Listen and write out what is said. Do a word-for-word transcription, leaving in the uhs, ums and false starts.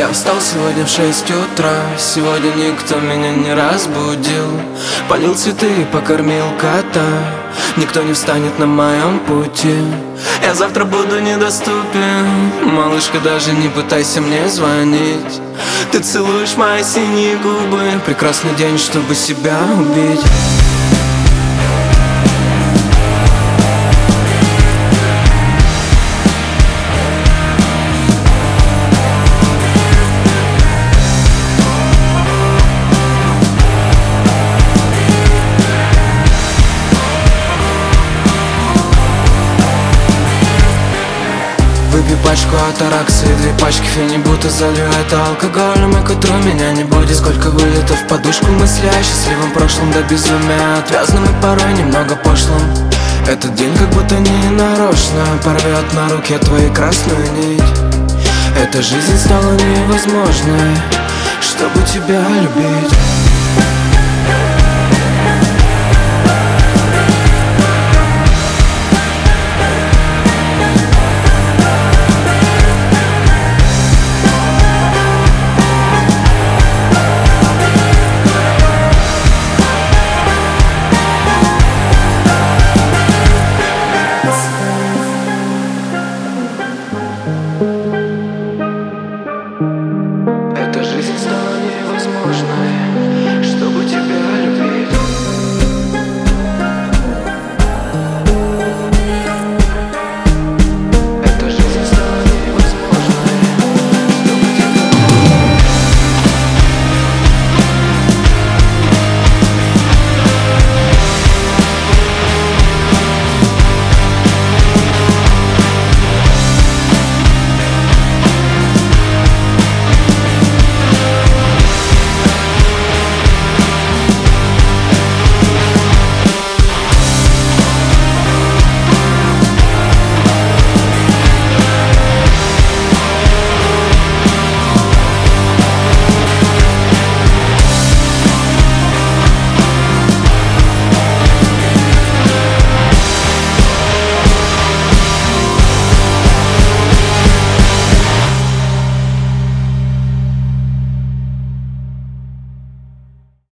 Я встал сегодня в шесть утра. Сегодня никто меня не разбудил. Полил цветы и покормил кота. Никто не встанет на моем пути. Я завтра буду недоступен. Малышка, даже не пытайся мне звонить. Ты целуешь мои синие губы. Прекрасный день, чтобы себя убить. Выпей пачку атаракса и две пачки фенибута. Залью это алкоголем, и к утру меня не будет. Сколько вылетов в подушку мысли о счастливом прошлом до безумия, отвязным и порой немного пошлым. Этот день как будто не нарочно порвет на руке твою красную нить. Эта жизнь стала невозможной, чтобы тебя любить.